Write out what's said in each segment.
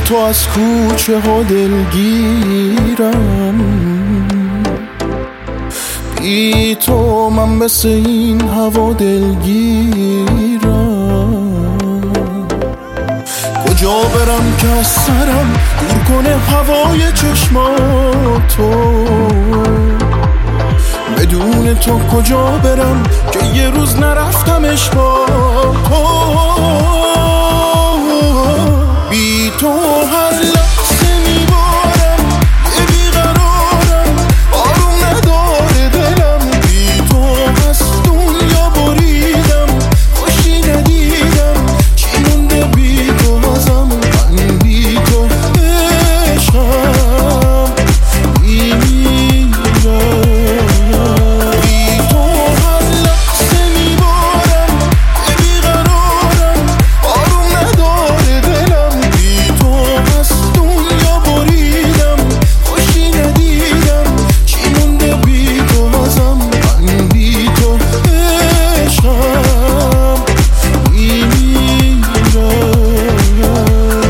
تو از کوچه ها دلگیرم، بی تو من مثل این هوا دلگیرم. کجا برم که از سرم دور کنه هوای چشماتو، بدون تو کجا برم که یه روز نرفتمش با تو. بی تو هر لحظه میبارم یه بیقرارم، آروم نداره دلم. بی تو از دنیا بریدم، خوشی ندیدم، چی مونده بی تو ازم؟ من بی تو عشقم میمیرم. بی تو هر لحظه میبارم یه بیقرارم، آروم نداره دلم. بی تو از دنیا بریدم، خوشی ندیدم، چی مونده بی تو ازم؟ من بی تو عشقم میمیرم.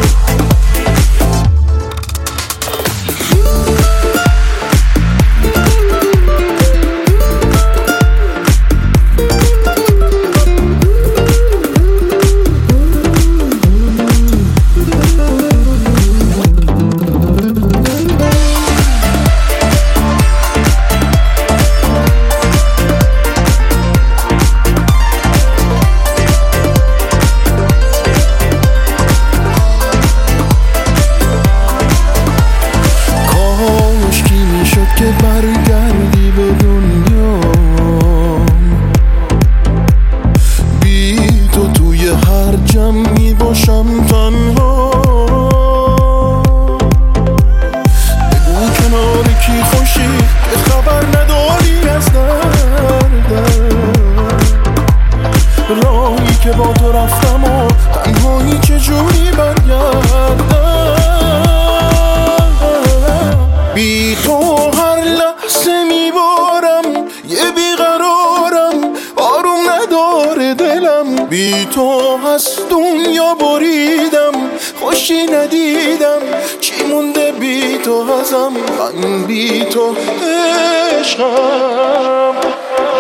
که برگردی به دنیا، بی تو توی هر جمعی باشم تنها. بگو کنار کی خوشی که خبر نداری از دردم، راهی که با تو رفتم و تنهایی چجوری برگردم. بی تو هر لحظه میبارم یه بیقرارم، آروم نداره دلم. بی تو از دنیا بریدم، خوشی ندیدم، چی مونده بی تو ازم؟ من بی تو عشقم